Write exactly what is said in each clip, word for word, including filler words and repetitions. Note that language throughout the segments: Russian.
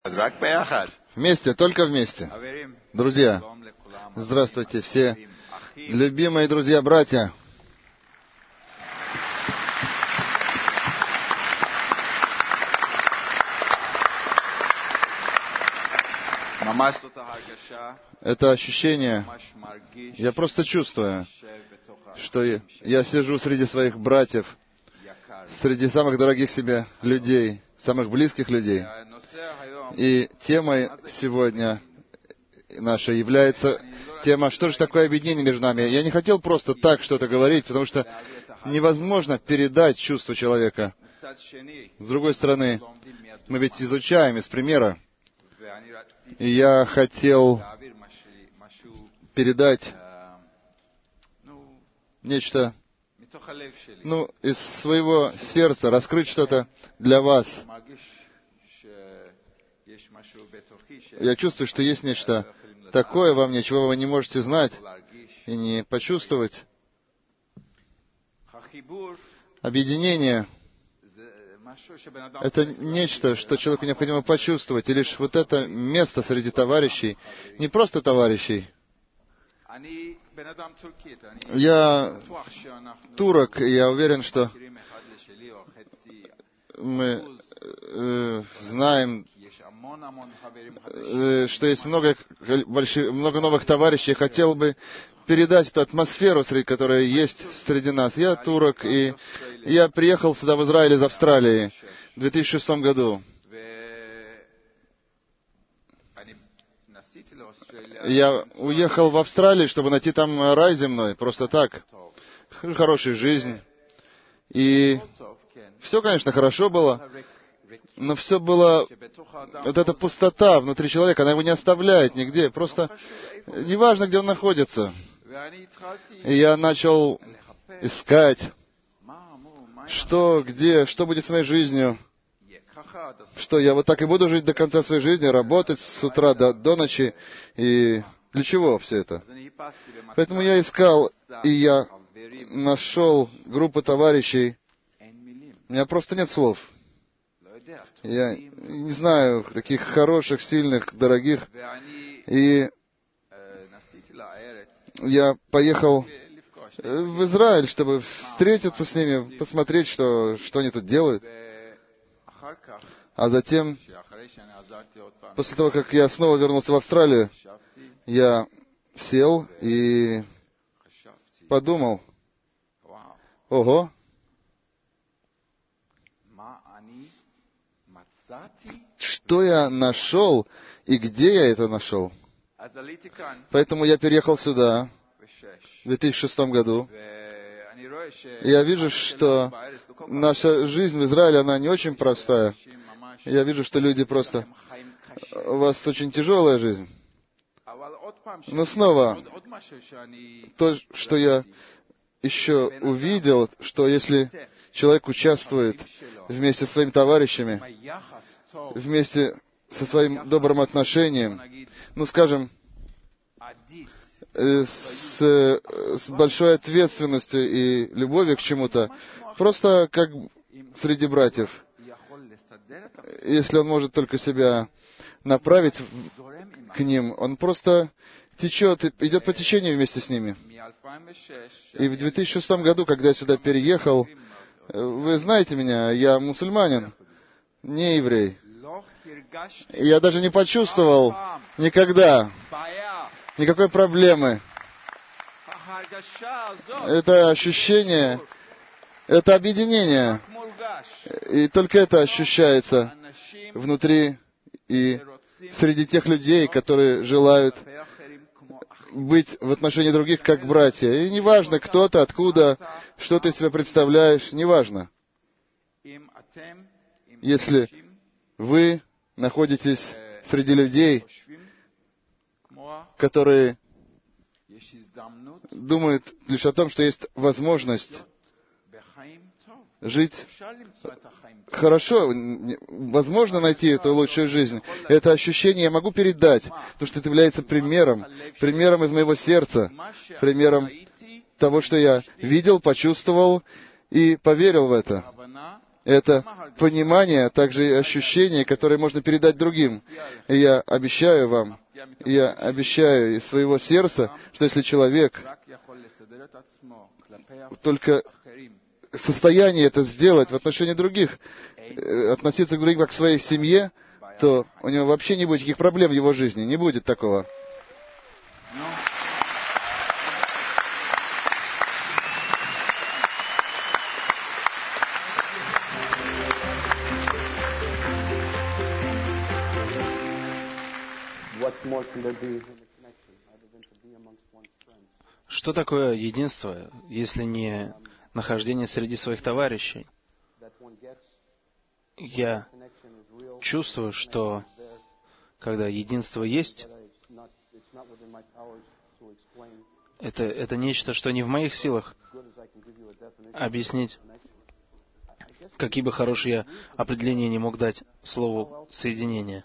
Вместе, только вместе. Друзья, здравствуйте все, любимые друзья, братья. Это ощущение, я просто чувствую, что я сижу среди своих братьев, среди самых дорогих себе людей, самых близких людей. И темой сегодня нашей является тема, что же такое объединение между нами. Я не хотел просто так что-то говорить, потому что невозможно передать чувство человека. С другой стороны, мы ведь изучаем из примера. И я хотел передать нечто, ну, из своего сердца, раскрыть что-то для вас. Я чувствую, что есть нечто такое во мне, чего вы не можете знать и не почувствовать. Объединение — это нечто, что человеку необходимо почувствовать. И лишь вот это место среди товарищей, не просто товарищей. Я турок, и я уверен, что мы э, знаем, э, что есть много, больших, много новых товарищей. Я хотел бы передать эту атмосферу, среди которой есть среди нас. Я турок, и я приехал сюда, в Израиль, из Австралии в две тысячи шестом году. Я уехал в Австралию, чтобы найти там рай земной, просто так. Хорошая жизнь. И все, конечно, хорошо было, но все было... Вот эта пустота внутри человека, она его не оставляет нигде. Просто неважно, где он находится. И я начал искать, что, где, что будет с моей жизнью. Что я вот так и буду жить до конца своей жизни, работать с утра до, до ночи. И для чего все это? Поэтому я искал, и я нашел группу товарищей. У меня просто нет слов. Я не знаю, таких хороших, сильных, дорогих. И я поехал в Израиль, чтобы встретиться с ними, посмотреть, что, что они тут делают. А затем, после того, как я снова вернулся в Австралию, я сел и подумал: ого, что я нашел и где я это нашел. Поэтому я переехал сюда в две тысячи шестом году. Я вижу, что наша жизнь в Израиле, она не очень простая. Я вижу, что люди просто... У вас очень тяжелая жизнь. Но снова, то, что я еще увидел, что если человек участвует вместе со своими товарищами, вместе со своим добрым отношением, ну, скажем, с, с большой ответственностью и любовью к чему-то, просто как среди братьев. Если он может только себя направить к ним, он просто течет, идет по течению вместе с ними. И в две тысячи шестом году, когда я сюда переехал, вы знаете меня, я мусульманин, не еврей. Я даже не почувствовал никогда никакой проблемы. Это ощущение, это объединение. И только это ощущается внутри и среди тех людей, которые желают быть в отношении других как братья. И неважно, кто ты, откуда, что ты из себя представляешь, неважно. Если вы находитесь среди людей, которые думают лишь о том, что есть возможность жить хорошо, возможно найти эту лучшую жизнь. Это ощущение я могу передать, потому что это является примером, примером из моего сердца, примером того, что я видел, почувствовал и поверил в это. Это понимание, а также и ощущение, которое можно передать другим. И я обещаю вам, я обещаю из своего сердца, что если человек только в состоянии это сделать в отношении других, относиться к другим как к своей семье, то у него вообще не будет никаких проблем в его жизни, не будет такого. Что такое единство, если не нахождение среди своих товарищей? Я чувствую, что когда единство есть, это, это нечто, что не в моих силах объяснить. Какие бы хорошие я определения не мог дать слову «соединение».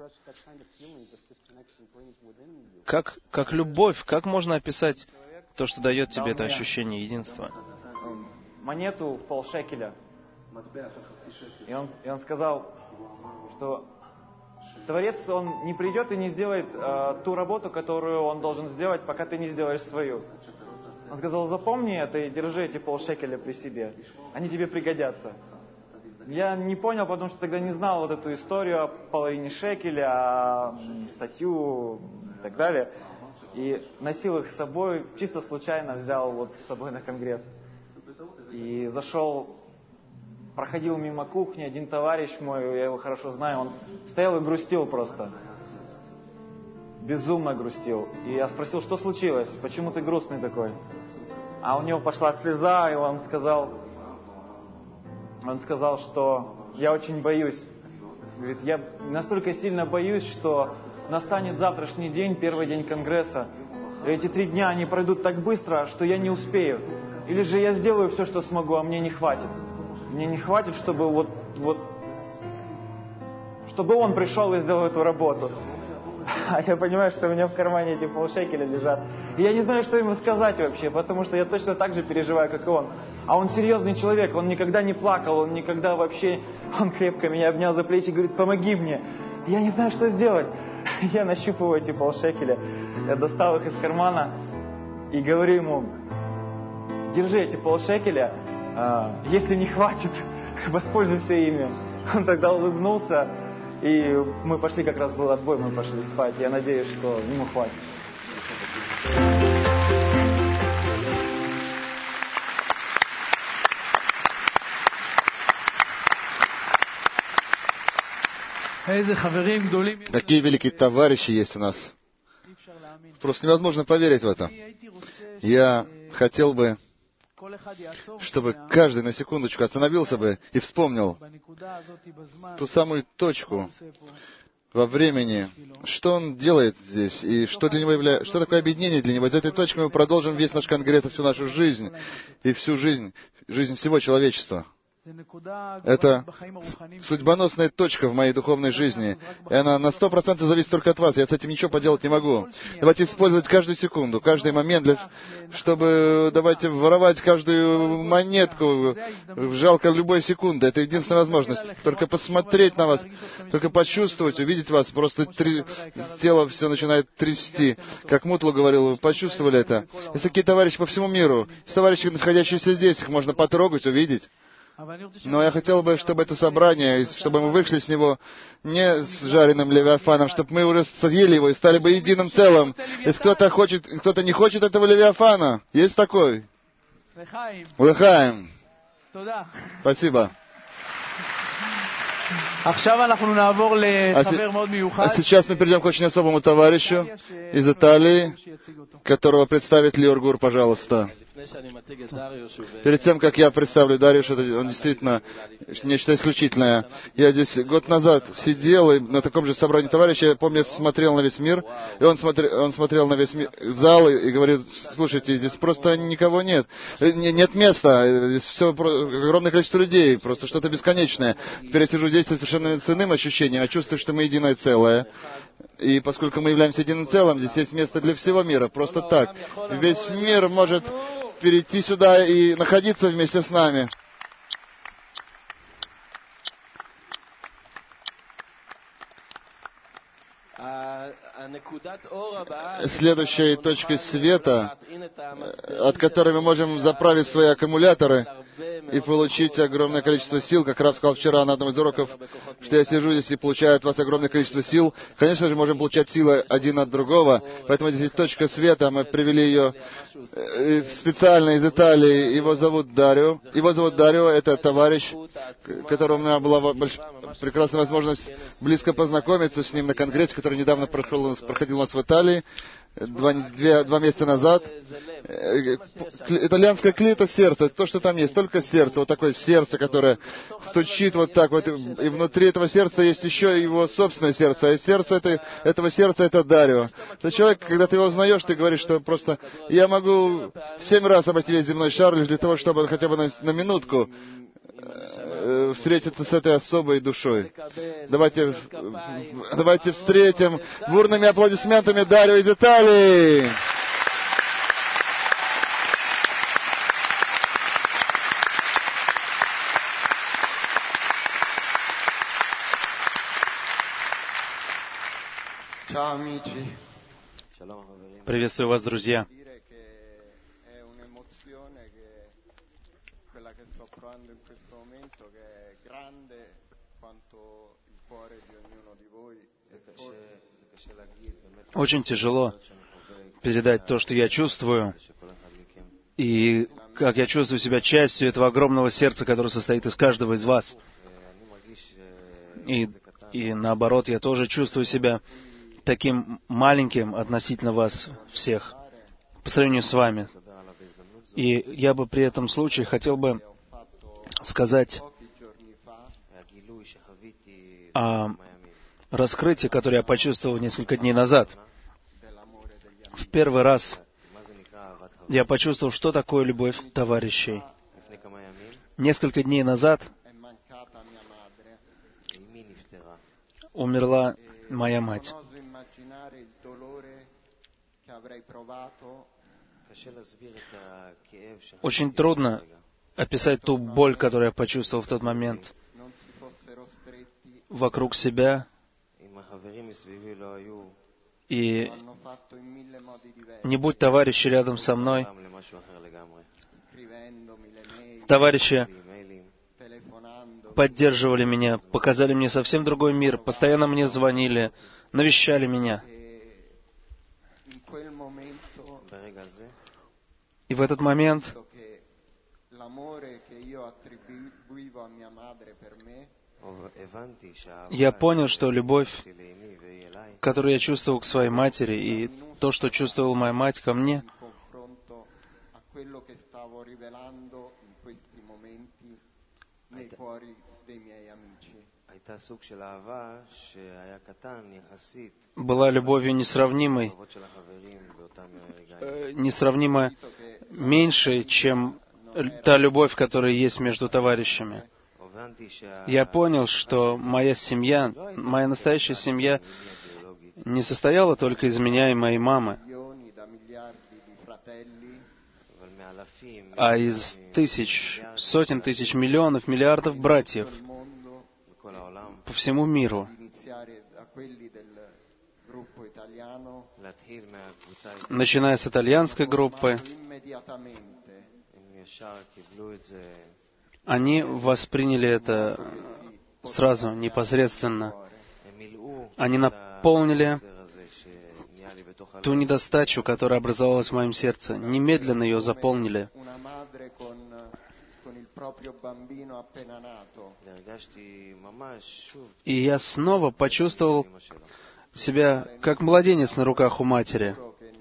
Как, как любовь, как можно описать то, что дает тебе это ощущение единства? Монету в полшекеля. И он, и он сказал, что Творец, он не придет и не сделает э, ту работу, которую он должен сделать, пока ты не сделаешь свою. Он сказал, запомни это и держи эти полшекеля при себе. Они тебе пригодятся. Я не понял, потому что тогда не знал вот эту историю о половине шекеля, о статью и так далее. И носил их с собой, чисто случайно взял вот с собой на конгресс. И зашел, проходил мимо кухни, один товарищ мой, я его хорошо знаю, он стоял и грустил просто. Безумно грустил. И я спросил, что случилось, почему ты грустный такой? А у него пошла слеза, и он сказал, он сказал, что я очень боюсь. Говорит, я настолько сильно боюсь, что настанет завтрашний день, первый день конгресса. И эти три дня, они пройдут так быстро, что я не успею. Или же я сделаю все, что смогу, а мне не хватит. Мне не хватит, чтобы вот, вот, чтобы он пришел и сделал эту работу. А я понимаю, что у меня в кармане эти полшекеля лежат. И я не знаю, что ему сказать вообще, потому что я точно так же переживаю, как и он. А он серьезный человек, он никогда не плакал, он никогда вообще... Он крепко меня обнял за плечи и говорит, помоги мне. Я не знаю, что сделать. Я нащупываю эти полшекеля, я достал их из кармана и говорю ему, держи эти полшекеля, если не хватит, воспользуйся ими. Он тогда улыбнулся, и мы пошли, как раз был отбой, мы пошли спать. Я надеюсь, что ему хватит. Какие великие товарищи есть у нас. Просто невозможно поверить в это. Я хотел бы, чтобы каждый на секундочку остановился бы и вспомнил ту самую точку во времени, что он делает здесь, и что для него явля... что такое объединение для него. Из этой точки мы продолжим весь наш конгресс, всю нашу жизнь, и всю жизнь, жизнь всего человечества. Это судьбоносная точка в моей духовной жизни. И она на сто процентов зависит только от вас. Я с этим ничего поделать не могу. Давайте использовать каждую секунду, каждый момент, для... чтобы давайте воровать каждую монетку. Жалко любой секунды. Это единственная возможность. Только посмотреть на вас, только почувствовать, увидеть вас. Просто три... тело все начинает трясти. Как Мутлу говорил, вы почувствовали это. Есть такие товарищи по всему миру. Есть товарищи, находящиеся здесь. Их можно потрогать, увидеть. Но я хотел бы, чтобы это собрание, чтобы мы вышли с него не с жареным левиафаном, чтобы мы уже съели его и стали бы единым целым. Если кто-то хочет, кто-то не хочет этого левиафана, есть такой? Лехаим. Спасибо. А сейчас мы перейдем к очень особому товарищу из Италии, которого представит Лиор Гур, пожалуйста. Перед тем, как я представлю Дариуша, он действительно нечто исключительное. Я здесь год назад сидел и на таком же собрании товарища, я помню, смотрел на весь мир, и он смотрел, он смотрел на весь мир, зал и, и говорит, слушайте, здесь просто никого нет, нет места, здесь все, огромное количество людей, просто что-то бесконечное. Теперь я сижу здесь совершенно с иным ощущением, я чувствую, что мы единое целое. И поскольку мы являемся единым целым, здесь есть место для всего мира, просто так. Весь мир может перейти сюда и находиться вместе с нами. Следующей точкой света, от которой мы можем заправить свои аккумуляторы и получить огромное количество сил, как Рав сказал вчера на одном из уроков, что я сижу здесь и получаю от вас огромное количество сил. Конечно же, можем получать силы один от другого, поэтому здесь есть точка света, мы привели ее специально из Италии, его зовут Дарио. Его зовут Дарио, это товарищ, которому у меня была больш... прекрасная возможность близко познакомиться с ним на конгрессе, который недавно проходил, проходил у нас в Италии, два, две, два месяца назад. Итальянская клита — сердце, то, что там есть, только сердце, вот такое сердце, которое стучит вот так вот, и внутри этого сердца есть еще его собственное сердце, а сердце это, этого сердца — это Дарио. Это человек, когда ты его узнаешь, ты говоришь, что просто я могу семь раз обойти весь земной шар лишь для того, чтобы хотя бы на, на минутку встретиться с этой особой душой. Давайте, давайте встретим бурными аплодисментами Дарио из Италии. Приветствую вас, друзья. Очень тяжело передать то, что я чувствую, и как я чувствую себя частью этого огромного сердца, которое состоит из каждого из вас. И, и наоборот, я тоже чувствую себя таким маленьким относительно вас всех, по сравнению с вами. И я бы при этом случае хотел бы сказать о раскрытии, которое я почувствовал несколько дней назад. В первый раз я почувствовал, что такое любовь товарищей. Несколько дней назад умерла моя мать. Очень трудно описать ту боль, которую я почувствовал в тот момент. Вокруг себя, и не будь товарищи рядом со мной, товарищи поддерживали меня, показали мне совсем другой мир, постоянно мне звонили, навещали меня. И в этот момент я понял, что любовь, которую я чувствовал к своей матери, и то, что чувствовала моя мать ко мне, была любовью несравнимой, несравнимо меньшей, чем та любовь, которая есть между товарищами. Я понял, что моя семья, моя настоящая семья не состояла только из меня и моей мамы, а из тысяч, сотен тысяч, миллионов, миллиардов братьев по всему миру. Начиная с итальянской группы, они восприняли это сразу, непосредственно. Они наполнили ту недостачу, которая образовалась в моем сердце, немедленно ее заполнили. И я снова почувствовал себя как младенец на руках у матери.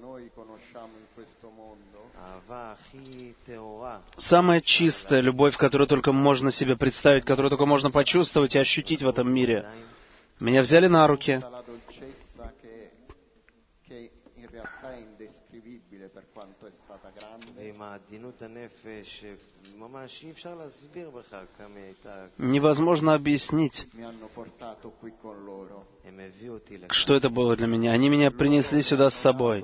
Самая чистая любовь, которую только можно себе представить, которую только можно почувствовать и ощутить в этом мире. Меня взяли на руки. Невозможно объяснить, что это было для меня. Они меня принесли сюда с собой.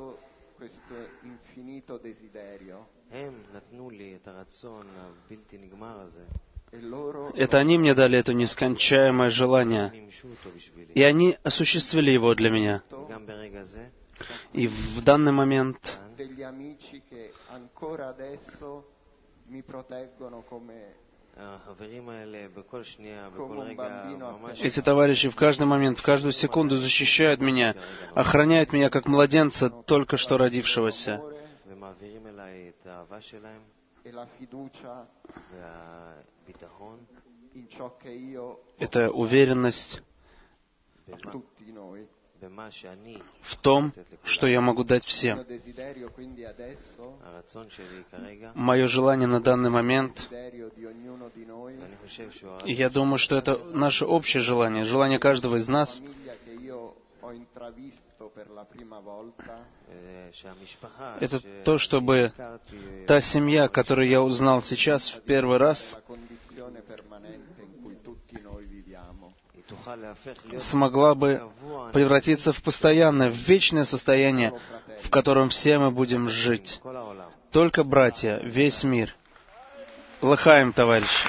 Это они мне дали это нескончаемое желание. И они осуществили его для меня. И в данный момент эти товарищи в каждый момент, в каждую секунду защищают меня, охраняют меня как младенца, только что родившегося. Это уверенность в том, что я могу дать всем. Мое желание на данный момент, и я думаю, что это наше общее желание, желание каждого из нас, это то, чтобы та семья, которую я узнал сейчас в первый раз, смогла бы превратиться в постоянное, в вечное состояние, в котором все мы будем жить. Только братья, весь мир. Лахаим, товарищи!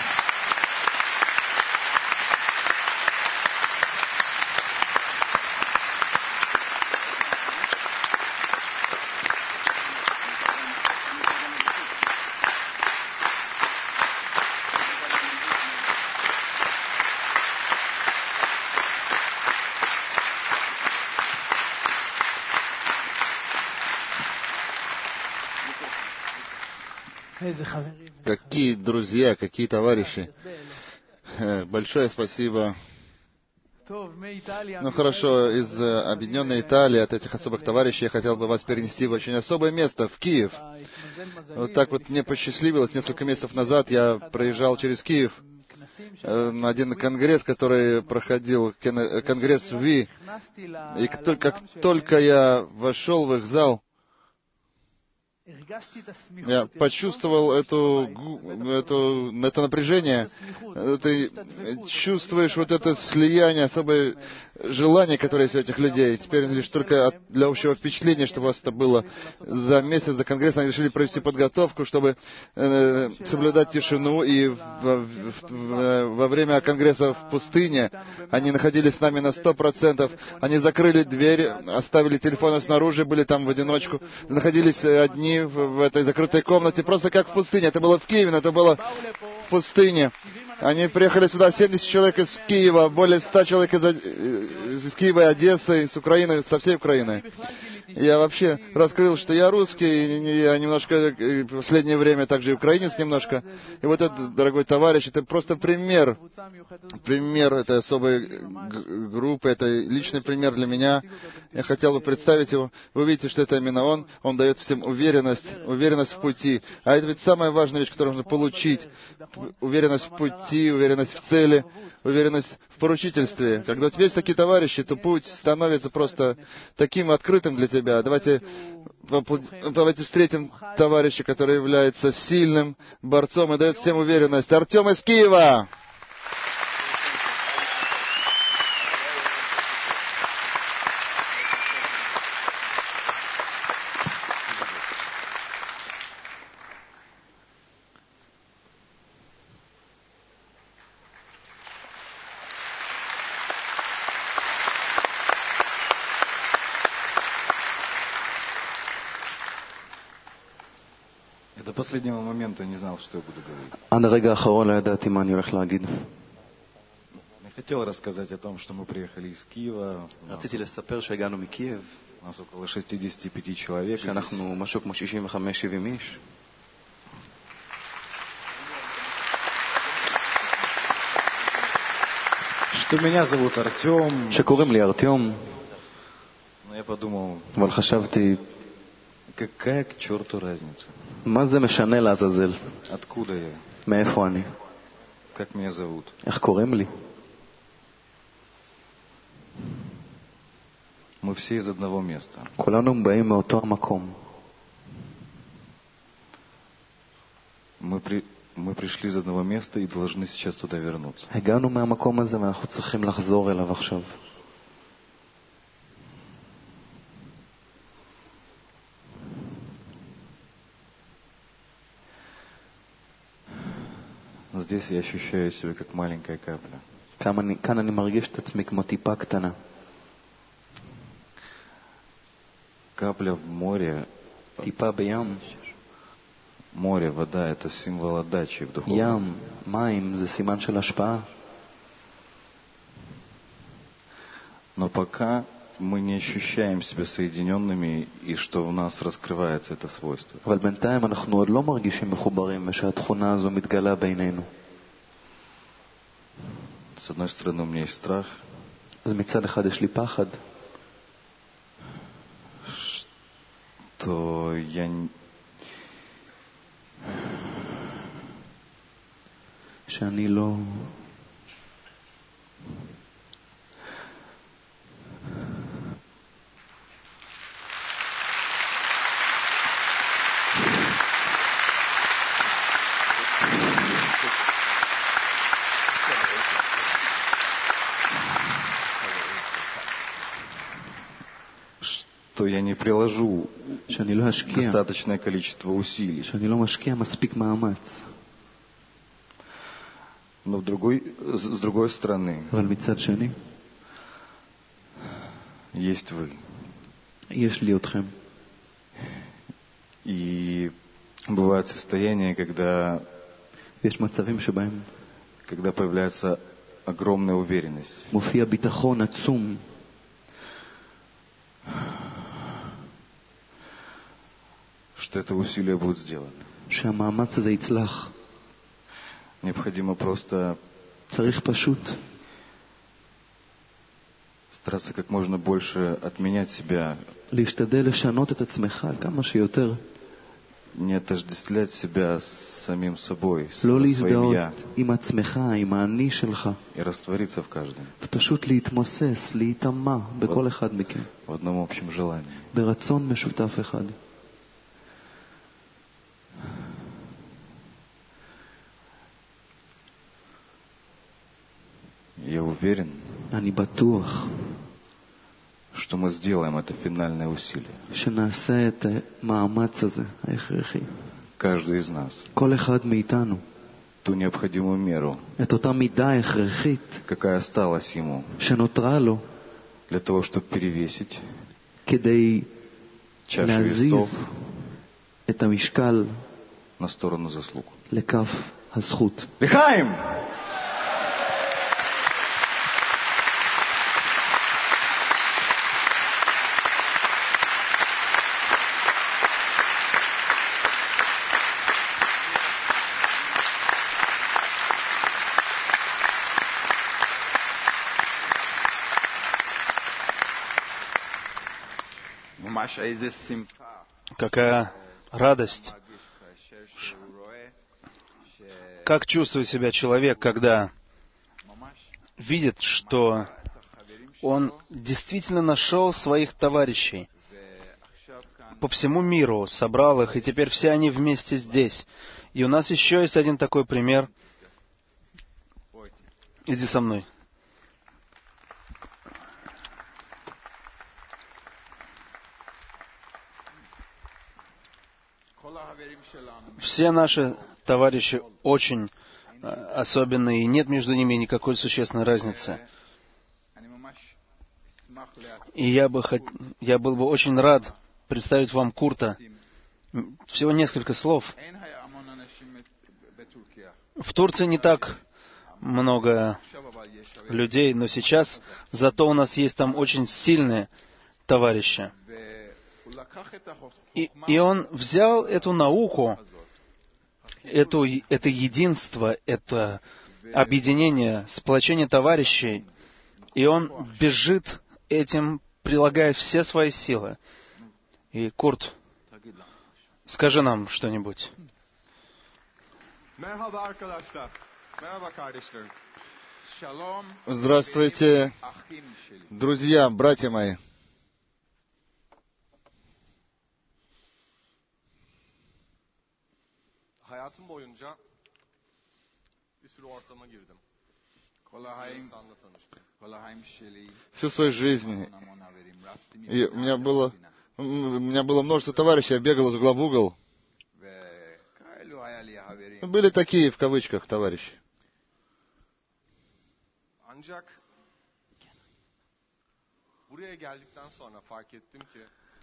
Какие друзья, какие товарищи. Большое спасибо. Ну хорошо, из Объединенной Италии, от этих особых товарищей, я хотел бы вас перенести в очень особое место, в Киев. Вот так вот мне посчастливилось. Несколько месяцев назад я проезжал через Киев на один конгресс, который проходил, конгресс в Ви. И как только, как только я вошел в их зал, я почувствовал эту, эту, это напряжение, ты чувствуешь вот это слияние, особое желание, которое есть у этих людей. Теперь лишь только для общего впечатления, чтобы у вас это было. За месяц до Конгресса они решили провести подготовку, чтобы э, соблюдать тишину, и в, в, в, во время Конгресса в пустыне они находились с нами на сто процентов. Они закрыли дверь, оставили телефоны снаружи, были там в одиночку, находились одни в, в этой закрытой комнате, просто как в пустыне. Это было в Киеве, но это было в пустыне. Они приехали сюда, семьдесят человек из Киева, более ста человек из, из Киева и Одессы, из Украины, со всей Украины. Я вообще раскрыл, что я русский, я немножко, в последнее время также и украинец немножко. И вот этот, дорогой товарищ, это просто пример, пример этой особой группы, это личный пример для меня. Я хотел бы представить его. Вы видите, что это именно он. Он дает всем уверенность, уверенность в пути. А это ведь самая важная вещь, которую нужно получить. Уверенность в пути, уверенность в цели, уверенность в поручительстве. Когда у тебя есть такие товарищи, то путь становится просто таким открытым для тебя. Давайте, давайте встретим товарища, который является сильным борцом и дает всем уверенность. Артем из Киева! До последнего момента не знал, что я буду говорить. עד הרגע האחרון לא ידעתי מה אני הולך להגיד. Я хотел рассказать о том, что мы приехали из Киева. רציתי לספר שהגענו מקייב, У нас около шестьдесят пять человек. שאנחנו משהו כמו שישים וחמש שבעים איש. Что меня зовут Артем. שקוראים לי ארטיום, Но я подумал, אבל חשבתי, какая к черту разница? מה זה משנה לעזאזל? Откуда я? מאיפה אני? Как меня зовут? איך קוראים לי? Мы все из одного места. כולנו באים מאותו המקום. Мы, при... мы пришли из одного места и должны сейчас туда вернуться. הגענו מהמקום הזה ואנחנו צריכים לחזור אליו עכשיו. Здесь я ощущаю себя как маленькая капля. כאן אני, כאן אני מרגיש את עצמי כמו טיפה קטנה. Капля в море. טיפה בים. Море, вода — это символ отдачи в духовном. ים, מים, זה סימן של השפעה. Но пока мы не ощущаем себя соединенными, и что в нас раскрывается это свойство. אבל בינתיים אנחנו עוד לא מרגישים מחוברים, ושהתכונה הזו מתגלה בינינו. С одной стороны, у меня есть страх, אז מצד אחד יש לי פחד, что я н- שאני לא... что я не приложу שאני לא אשקיע, достаточное количество усилий. שאני לא משקיע מספיק מאמץ. Но в другой, с с другой стороны, אבל מצד שני, есть вы. יש לי אתכם. И бывают состояния, когда, ויש מצבים שבהם когда появляется огромная уверенность. מופיע ביטחון עצום, Что это усилие будет сделано. שהמאמץ הזה יצלח. Необходимо просто צריך פשוט стараться как можно больше отменять себя, להשתדל לשנות את עצמך כמה שיותר. не отождествлять себя с самим собой, с לא своим להזדהות «я», עם עצמך, עם האני שלך. и раствориться в каждом, ופשוט להתמוסס, להיטמע בכל אחד מכם. в одном общем желании. ברצון משותף אחד. Я уверен, אני בטוח что мы сделаем это финальное усилие. שנעשה את המאמץ הזה, ההכרחי. Каждый из нас. כל אחד מאיתנו. Ту необходимую меру, את אותה מידה הכרחית какая осталась ему, שנותרה לו для того, чтобы перевесить כדי чашу להזיז весов את המשקל на сторону заслуг. לכף הזכות. Лихаим! Какая радость! Как чувствует себя человек, когда видит, что он действительно нашел своих товарищей по всему миру, собрал их, и теперь все они вместе здесь. И у нас еще есть один такой пример. Иди со мной. Все наши товарищи очень э, особенные, и нет между ними никакой существенной разницы. И я, бы хот... я был бы очень рад представить вам Курта. Всего несколько слов. В Турции не так много людей, но сейчас зато у нас есть там очень сильные товарищи. И, и он взял эту науку, эту, это единство, это объединение, сплочение товарищей, и он бежит этим, прилагая все свои силы. И, Курт, скажи нам что-нибудь. Здравствуйте, друзья, братья мои. Hayatım boyunca bir sürü ortama girdim. İnsanla tanıştım. Всю свою жизнь. И у меня было, у меня было множество товарищей, я бегал из угла в угол. Были такие, в кавычках, товарищи. Ancak buraya geldikten sonra fark ettim ki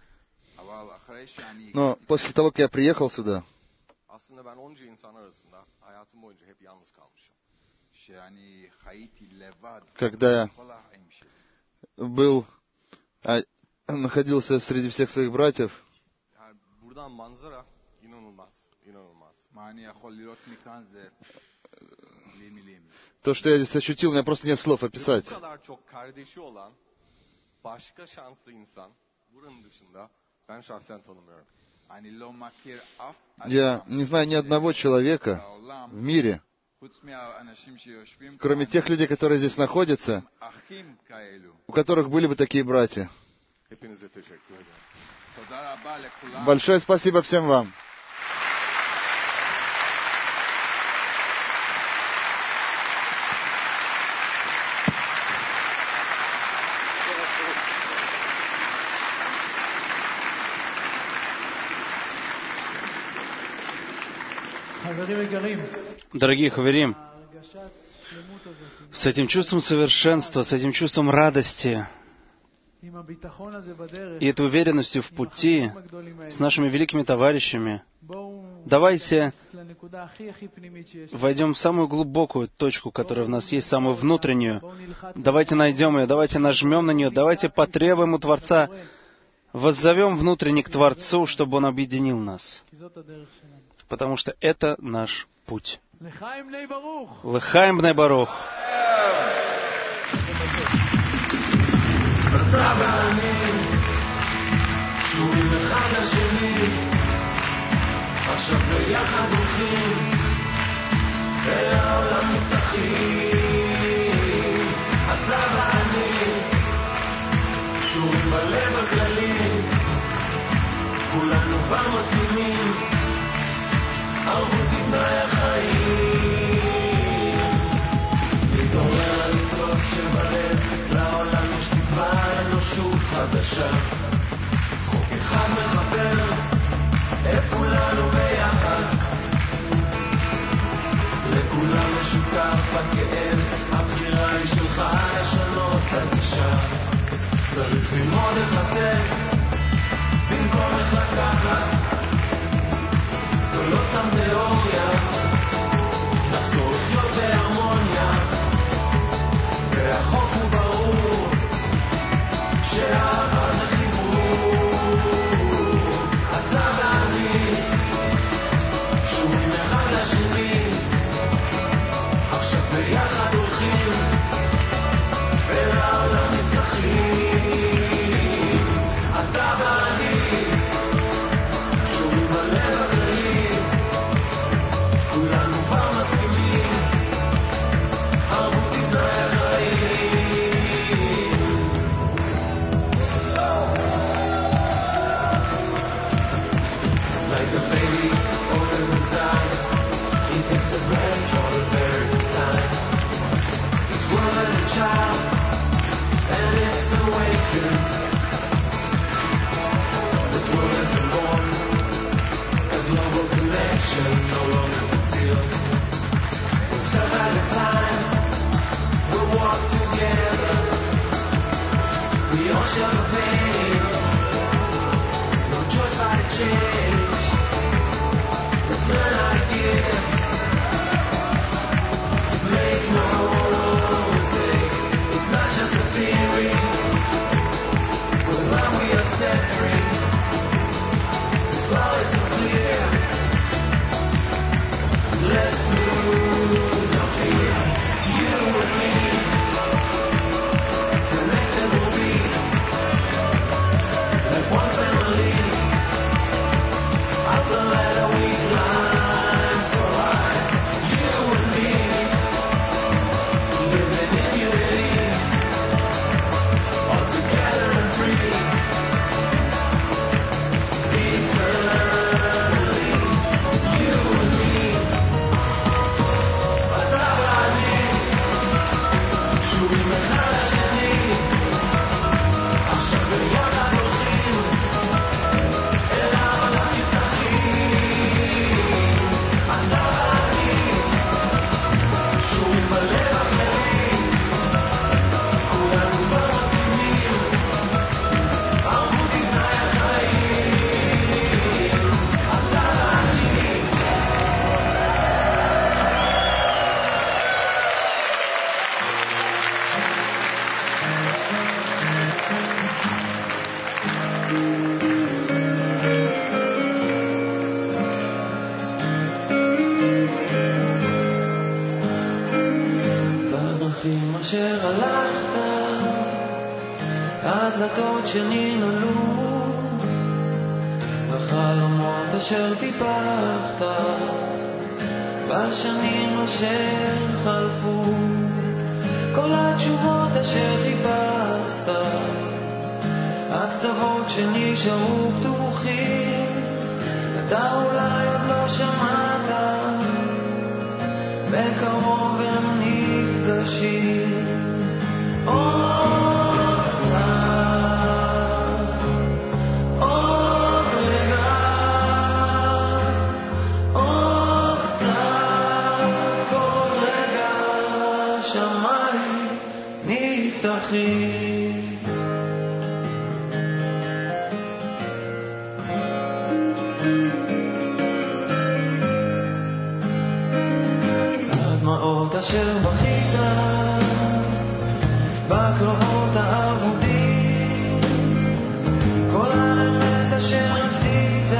Но после того, как я приехал сюда, aslında ben onca insan arasında hayatım boyunca hep yalnız kalmışım. когда я был, а, находился среди всех своих братьев, Yani buradan manzara inanılmaz, inanılmaz. то, что я здесь ощутил, у меня просто нет слов описать. Bu kadar çok kardeşi olan başka şanslı insan buranın dışında ben şahsen tanımıyorum. Я не знаю ни одного человека в мире, кроме тех людей, которые здесь находятся, у которых были бы такие братья. Hepinize teşekkür ederim. Большое спасибо всем вам. Дорогие хаверим, с этим чувством совершенства, с этим чувством радости и этой уверенностью в пути с нашими великими товарищами, давайте войдем в самую глубокую точку, которая в нас есть, самую внутреннюю. Давайте найдем ее, давайте нажмем на нее, давайте потребуем у Творца, воззовем внутренне к Творцу, чтобы Он объединил нас. Потому что это наш путь. Лехаим бней барух. עכשיו ביחד הולכים אל העולם נפתחים אתה ואני קשורים בלב הכללי כולנו כבר מסכימים ערבות היא תנאי החיים להתעורר לניצוץ שבלב לעולם יש תקווה אנושות חדשה חוק אחד מחבר את כולנו ביחד לכולם משותף הכאב הבחירה היא שלך לשנות את הגישה צריך ללמוד איך לתת במקום איך לקחת זו לא סתם תיאוריה נחזור לחיות בהרמוניה והחוק הוא ברור שהאהבה זה חיבור אתה ואני קשורים אחד לשני עכשיו ביחד הולכים אל העולם נפתחים אתה ואני קשורים בלב הכללי כולנו כבר מסכימים ערבות היא תנאי החיים Like a baby opens his eyes, he thinks of bread for the very sign. He's born as a child, and it's awakened. This world has been born, a global connection, no longer concealed. One step at a time, we'll walk together. We all share the pain, no choice but to change. It's an idea. Make no mistake. It's not just a theory. With love we are set free. This law is so clear. Let's lose our fear. You and me. Connected we'll be. Like one family. Up the ladder we climb so high, you and me, living in unity, all together and free. הקצוות שננעלו, בחלומות אשר טיפחת, בשנים אשר חלפו, כל התשובות אשר חיפשת, הקצוות שנשארו פתוחים, אתה אולי עוד לא שמעת, בקרוב הם נפגשים. עוד קצת, עוד רגע, עוד קצת, כל רגע שמיים נפתחים. הדמעות אשר בכית בקרובות האבודים, כל האמת אשר רצית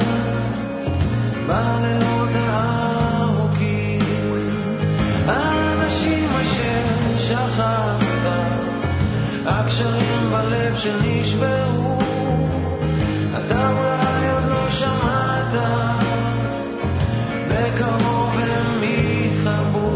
בלילות הארוכים, האנשים אשר שכחת, הקשרים בלב שנשברו, אתה אולי עוד לא שמעת, בקרוב הם יתחברו.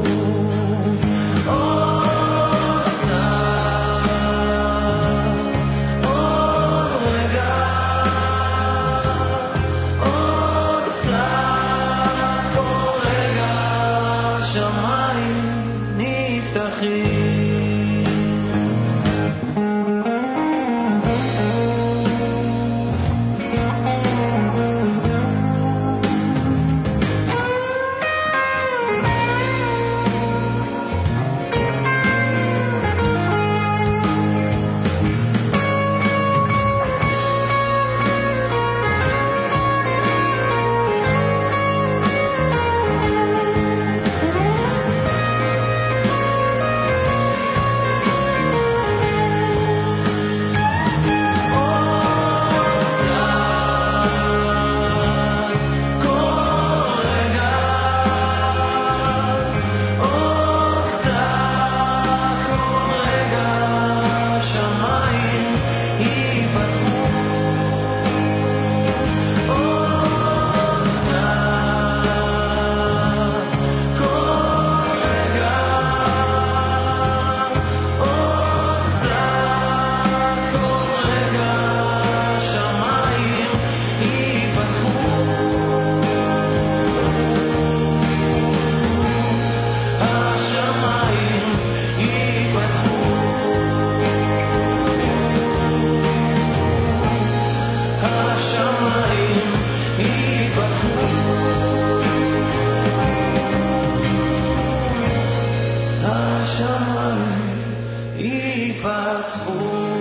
השמיים ייפתחו.